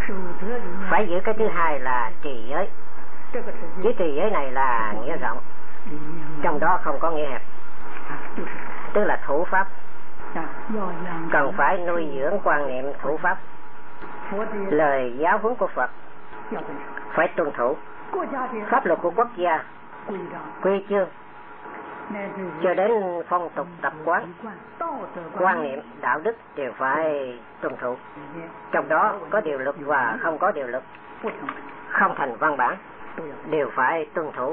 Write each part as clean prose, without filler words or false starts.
Phải giữ cái thứ hai là trì giới. Chứ trì giới này là nghĩa rộng, trong đó không có nghĩa hẹp, tức là thủ pháp. Cần phải nuôi dưỡng quan niệm thủ pháp. Lời giáo huấn của Phật phải tuân thủ. Pháp luật của quốc gia, quy chương, cho đến phong tục tập quán, quan niệm, đạo đức đều phải tuân thủ. Trong đó có điều luật và không có điều luật, không thành văn bản, đều phải tuân thủ.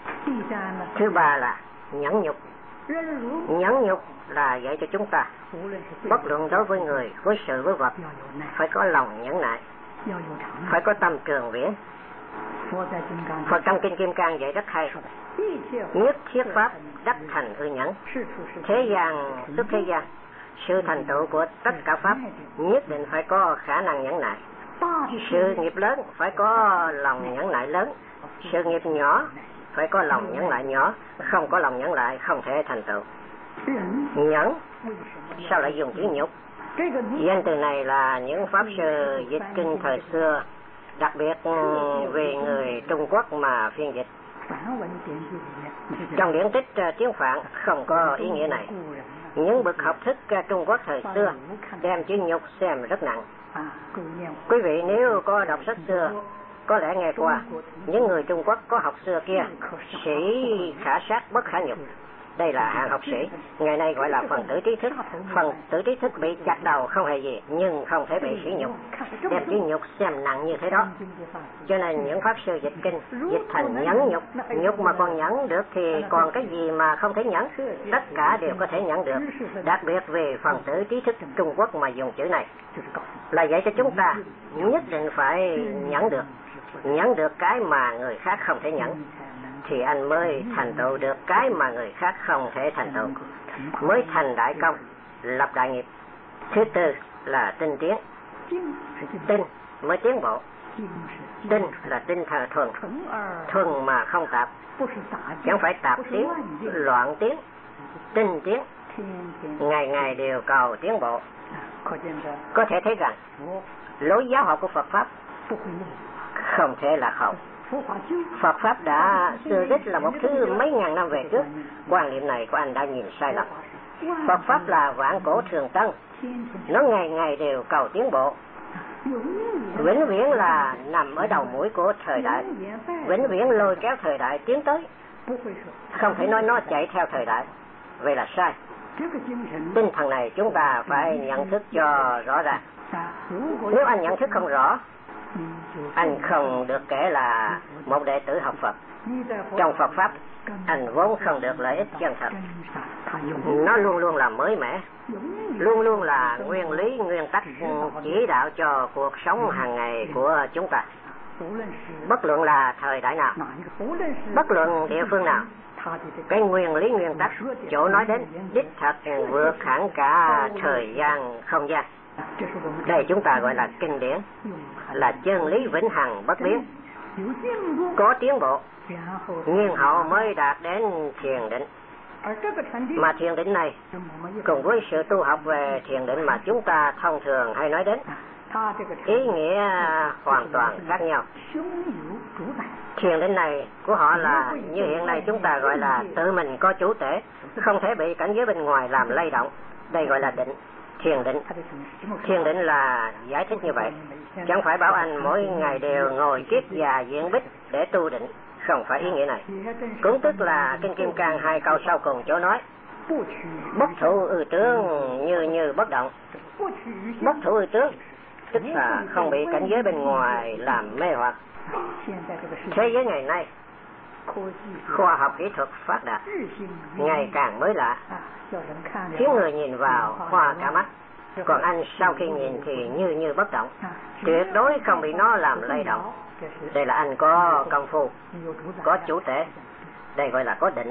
Thứ ba là nhẫn nhục. Nhẫn nhục là dạy cho chúng ta, bất luận đối với người, với sự, với vật, phải có lòng nhẫn nại, phải có tâm trường viễn. Phật trong Kinh Kim Cang dạy rất hay: nhất thiết pháp đắc thành ư nhẫn. Thế gian, suốt thế gian, sự thành tựu của tất cả pháp nhất định phải có khả năng nhẫn nại. Sự nghiệp lớn phải có lòng nhẫn nại lớn, sự nghiệp nhỏ phải có lòng nhẫn nại nhỏ. Không có lòng nhẫn nại không thể thành tựu. Nhẫn sao lại dùng chữ nhục? Danh từ này là những pháp sư dịch kinh thời xưa, đặc biệt về người Trung Quốc mà phiên dịch. Trong điển tích tiếng Phạn không có ý nghĩa này. Những bậc học thức Trung Quốc thời xưa đem chữ nhục xem rất nặng. Quý vị nếu có đọc sách xưa, có lẽ nghe qua những người Trung Quốc có học xưa kia, sĩ khả sát bất khả nhục. Đây là hạng học sĩ, ngày nay gọi là phần tử trí thức. Phần tử trí thức bị chặt đầu không hề gì, nhưng không thể bị sỉ nhục, đem chữ nhục xem nặng như thế đó. Cho nên những pháp sư dịch kinh dịch thành nhẫn nhục. Nhục mà còn nhẫn được thì còn cái gì mà không thể nhẫn? Tất cả đều có thể nhẫn được. Đặc biệt về phần tử trí thức Trung Quốc mà dùng chữ này là dạy cho chúng ta nhất định phải nhẫn được. Nhẫn được cái mà người khác không thể nhẫn, thì anh mới thành tựu được cái mà người khác không thể thành tựu, mới thành đại công, lập đại nghiệp. Thứ tư là tinh tiến. Tinh mới tiến bộ. Tinh là tinh thần thuần, thuần mà không tạp, chẳng phải tạp tiến, loạn tiến. Tinh tiến, ngày ngày đều cầu tiến bộ. Có thể thấy rằng lối giáo học của Phật Pháp không thể là không. Phật Pháp đã xưa đích là một thứ mấy ngàn năm về trước. Quan niệm này của anh đã nhìn sai lầm. Phật Pháp là vạn cổ thường tân, nó ngày ngày đều cầu tiến bộ. Vĩnh viễn là nằm ở đầu mũi của thời đại, vĩnh viễn lôi kéo thời đại tiến tới. Không thể nói nó chạy theo thời đại, vậy là sai. Tinh thần này chúng ta phải nhận thức cho rõ ràng. Nếu anh nhận thức không rõ, anh không được kể là một đệ tử học Phật. Trong Phật Pháp, anh vốn không được lợi ích chân thật. Nó luôn luôn là mới mẻ, luôn luôn là nguyên lý, nguyên tắc chỉ đạo cho cuộc sống hàng ngày của chúng ta. Bất luận là thời đại nào, bất luận địa phương nào, cái nguyên lý, nguyên tắc, chỗ nói đến đích thật vượt hẳn cả thời gian, không gian. Đây chúng ta gọi là kinh điển, là chân lý vĩnh hằng bất biến. Có tiến bộ, nhiên hậu mới đạt đến thiền định. Mà thiền định này, cùng với sự tu học về thiền định mà chúng ta thông thường hay nói đến, ý nghĩa hoàn toàn khác nhau. Thiền định này của họ là như hiện nay chúng ta gọi là tự mình có chủ thể, không thể bị cảnh giới bên ngoài làm lay động. Đây gọi là định, thiền định. Thiền định là giải thích như vậy, chẳng phải bảo anh mỗi ngày đều ngồi kiết và diện bích để tu định, không phải ý nghĩa này. Cũng tức là Kinh Kim Cang 2 câu sau cùng chỗ nói: bất thủ ư tướng như bất động. Bất thủ ư tướng tức là không bị cảnh giới bên ngoài làm mê hoặc. Thế giới ngày nay khoa học kỹ thuật phát đạt, ngày càng mới lạ, khiến người nhìn vào hoa cả mắt. Còn anh sau khi nhìn thì như bất động, tuyệt đối không bị nó làm lay động. Đây là anh có công phu, có chủ thể. Đây gọi là có định.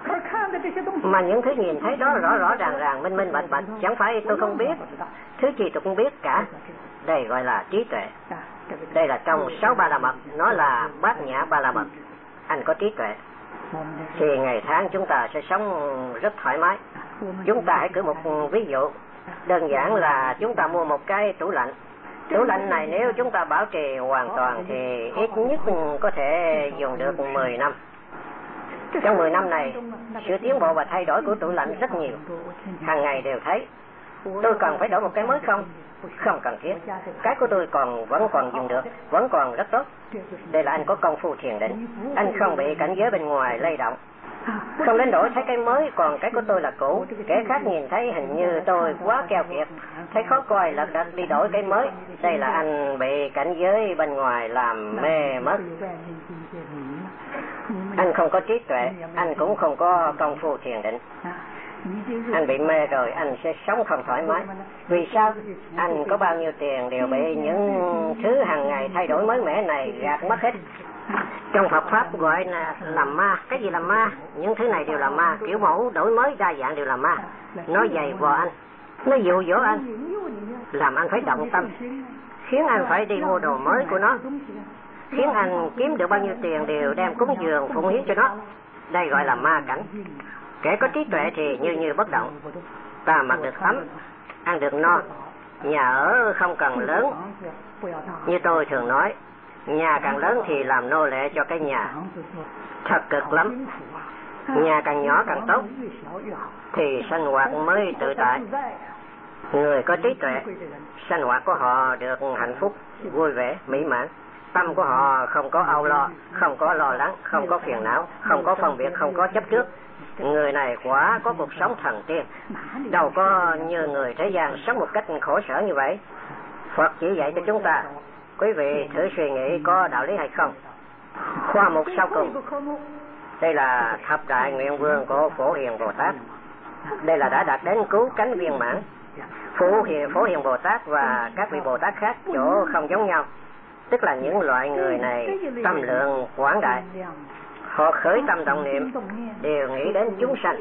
Mà những thứ nhìn thấy đó rõ ràng, minh bạch, chẳng phải tôi không biết, thứ gì tôi cũng biết cả. Đây gọi là trí tuệ. Đây là trong 6 ba la mật, nó là bát nhã ba la mật. Anh có trí tuệ thì ngày tháng chúng ta sẽ sống rất thoải mái. Chúng ta hãy cử một ví dụ đơn giản là chúng ta mua một cái tủ lạnh. Tủ lạnh này nếu chúng ta bảo trì hoàn toàn thì ít nhất có thể dùng được 10 năm. Trong 10 năm này, sự tiến bộ và thay đổi của tủ lạnh rất nhiều. Hàng ngày đều thấy. Tôi cần phải đổi một cái mới không? Không cần thiết. Cái của tôi vẫn còn dùng được, vẫn còn rất tốt. Đây là anh có công phu thiền định. Anh không bị cảnh giới bên ngoài lay động. Không đến đổi thấy cái mới, còn cái của tôi là cũ. Kẻ khác nhìn thấy hình như tôi quá keo kiệt, thấy khó coi lật đật đi đổi cái mới. Đây là anh bị cảnh giới bên ngoài làm mê mất. Anh không có trí tuệ, anh cũng không có công phu thiền định. Anh bị mê rồi, anh sẽ sống không thoải mái. Vì sao? Anh có bao nhiêu tiền đều bị những thứ hàng ngày thay đổi mới mẻ này gạt mất hết. Trong Phật Pháp gọi là làm ma. Cái gì là ma? Những thứ này đều là ma. Kiểu mẫu đổi mới đa dạng đều là ma. Nó dày vò anh, nó dụ dỗ anh, làm anh phải động tâm, khiến anh phải đi mua đồ mới của nó, khiến anh kiếm được bao nhiêu tiền đều đem cúng dường phụng hiến cho nó. Đây gọi là ma cảnh. Kẻ có trí tuệ thì như bất động. Ta mặc được ấm, ăn được no, nhà ở không cần lớn. Như tôi thường nói, nhà càng lớn thì làm nô lệ cho cái nhà. Thật cực lắm. Nhà càng nhỏ càng tốt, thì sinh hoạt mới tự tại. Người có trí tuệ, sinh hoạt của họ được hạnh phúc, vui vẻ, mỹ mãn. Tâm của họ không có âu lo, không có lo lắng, không có phiền não, không có phân biệt, không có chấp trước. Người này quả có cuộc sống thần tiên, đâu có như người thế gian sống một cách khổ sở như vậy. Phật chỉ dạy cho chúng ta. Quý vị thử suy nghĩ có đạo lý hay không. Khoa mục sau cùng. Đây là thập đại nguyện vương của Phổ Hiền Bồ Tát. Đây là đã đạt đến cứu cánh viên mãn. Phổ Hiền Bồ Tát và các vị Bồ Tát khác chỗ không giống nhau. Tức là những loại người này tâm lượng quảng đại. Họ khởi tâm động niệm đều nghĩ đến chúng sanh.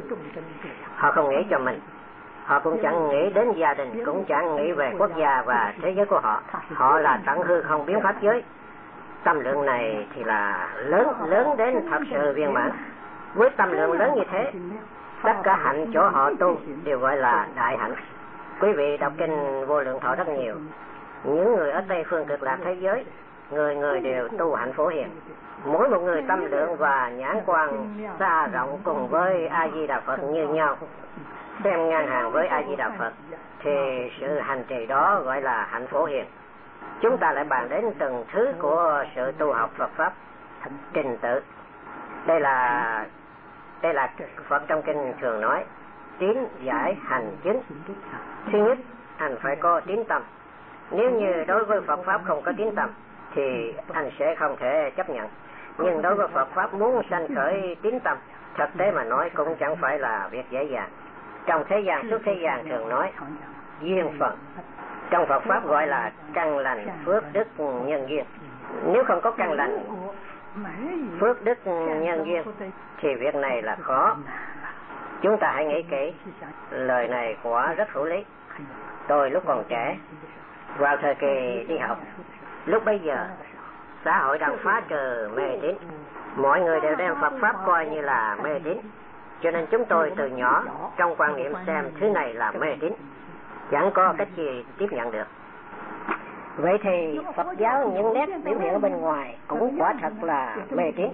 Họ không nghĩ cho mình. Họ cũng chẳng nghĩ đến gia đình, cũng chẳng nghĩ về quốc gia và thế giới của họ. Họ là tận hư không biến pháp giới. Tâm lượng này thì là lớn đến thật sự viên mãn. Với tâm lượng lớn như thế, tất cả hạnh chỗ họ tu đều gọi là đại hạnh. Quý vị đọc kinh Vô Lượng Thọ rất nhiều. Những người ở Tây Phương Cực Lạc thế giới, người đều tu hạnh Phổ Hiền. Mỗi một người tâm lượng và nhãn quan xa rộng cùng với A Di Đà Phật như nhau, xem ngang hàng với A Di Đà Phật, thì sự hành trì đó gọi là hạnh Phổ Hiền. Chúng ta lại bàn đến từng thứ của sự tu học Phật pháp trình tự. Đây là Phật trong kinh thường nói tín giải hành chứng. Thứ nhất, anh phải có tín tâm. Nếu như đối với Phật pháp không có tín tâm thì anh sẽ không thể chấp nhận. Nhưng đối với Phật pháp muốn sanh khởi tín tâm, thực tế mà nói cũng chẳng phải là việc dễ dàng. Trong thế gian, suốt thế gian thường nói duyên phận. Trong Phật pháp gọi là căn lành phước đức nhân duyên. Nếu không có căn lành phước đức nhân duyên thì việc này là khó. Chúng ta hãy nghĩ kỹ. Lời này quả rất hữu lý. Tôi lúc còn trẻ, vào thời kỳ đi học, lúc bấy giờ xã hội đang phá trừ mê tín. Mọi người đều đem Phật pháp coi như là mê tín. Cho nên chúng tôi từ nhỏ trong quan niệm xem thứ này là mê tín, chẳng có cách gì tiếp nhận được. Vậy thì Phật giáo những nét biểu hiện ở bên ngoài cũng quả thật là mê tín.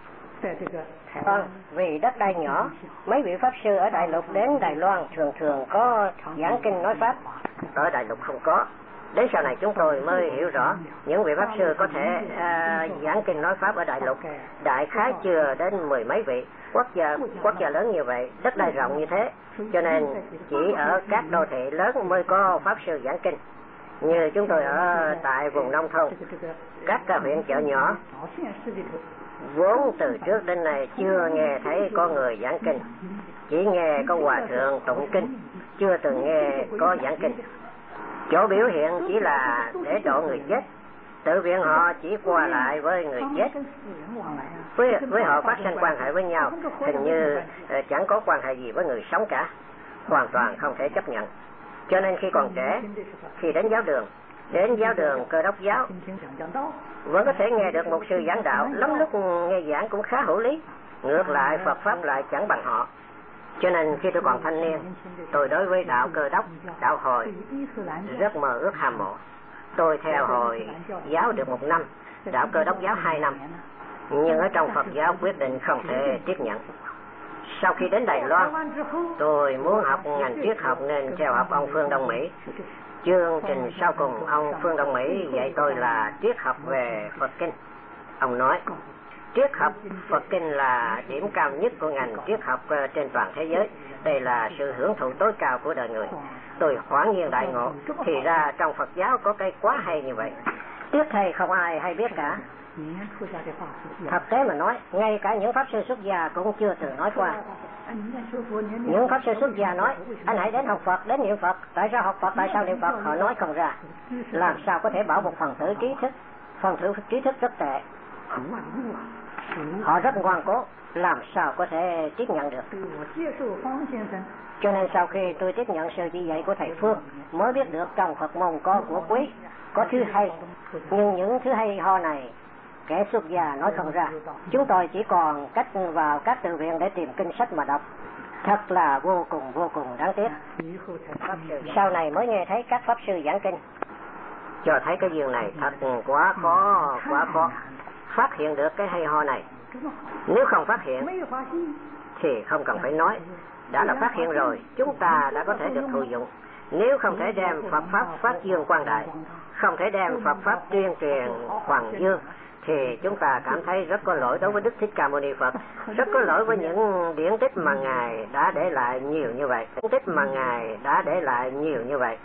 Vì đất đai nhỏ, mấy vị pháp sư ở Đại Lục đến Đài Loan thường có giảng kinh nói pháp. Ở Đại Lục không có. Đến sau này chúng tôi mới hiểu rõ những vị pháp sư có thể giảng kinh nói pháp ở Đại Lục đại khái chưa đến 10 mấy vị. Quốc gia lớn như vậy, đất đai rộng như thế, cho nên chỉ ở các đô thị lớn mới có pháp sư giảng kinh. Như chúng tôi ở tại vùng nông thôn, các huyện chợ nhỏ, vốn từ trước đến nay chưa nghe thấy có người giảng kinh, chỉ nghe có hòa thượng tụng kinh, chưa từng nghe có giảng kinh. Chỗ biểu hiện chỉ là để độ người chết, tự viện họ chỉ qua lại với người chết, với họ phát sinh quan hệ với nhau, hình như chẳng có quan hệ gì với người sống cả, hoàn toàn không thể chấp nhận. Cho nên khi còn trẻ, khi đến giáo đường Cơ Đốc giáo, vẫn có thể nghe được một sư giảng đạo, lắm lúc nghe giảng cũng khá hữu lý. Ngược lại Phật pháp lại chẳng bằng họ. Cho nên khi tôi còn thanh niên, tôi đối với đạo Cơ Đốc, đạo Hồi rất mơ ước hâm mộ. Tôi theo Hồi giáo được 1 năm, đạo Cơ Đốc giáo 2 năm, nhưng ở trong Phật giáo quyết định không thể tiếp nhận. Sau khi đến Đài Loan, tôi muốn học ngành triết học nên theo học ông Phương Đông Mỹ. Chương trình sau cùng ông Phương Đông Mỹ dạy tôi là triết học về Phật Kinh. Ông nói, triết học Phật Kinh là điểm cao nhất của ngành triết học trên toàn thế giới. Đây là sự hưởng thụ tối cao của đời người. Tôi hoảng nhiên đại ngộ, thì ra trong Phật giáo có cái quá hay như vậy. Tiếc thầy không ai hay biết cả. Thật tế mà nói, ngay cả những pháp sư xuất gia cũng chưa từng nói qua. Những pháp sư xuất gia nói, anh hãy đến học Phật, đến niệm Phật. Tại sao học Phật, tại sao niệm Phật? Họ nói không ra. Làm sao có thể bảo một phần tử trí thức? Phần tử trí thức rất tệ. Họ rất ngoan cố, làm sao có thể tiếp nhận được. Cho nên sau khi tôi tiếp nhận sự chỉ dạy của thầy Phương, mới biết được trong Phật môn có của quý, có thứ hay. Nhưng những thứ hay ho này, kẻ xuất gia nói không ra. Chúng tôi chỉ còn cách vào các tự viện để tìm kinh sách mà đọc. Thật là vô cùng đáng tiếc. Sau này mới nghe thấy các pháp sư giảng kinh, cho thấy cái việc này thật quá khó phát hiện được cái hay ho này. Nếu không phát hiện thì không cần phải nói, đã là phát hiện rồi, chúng ta đã có thể được thụ dụng. Nếu không thể đem Phật pháp phát dương quang đại, không thể đem Phật pháp tuyên truyền hoàng dương, thì chúng ta cảm thấy rất có lỗi đối với Đức Thích Ca Mâu Ni Phật, rất có lỗi với những điển tích mà Ngài đã để lại nhiều như vậy.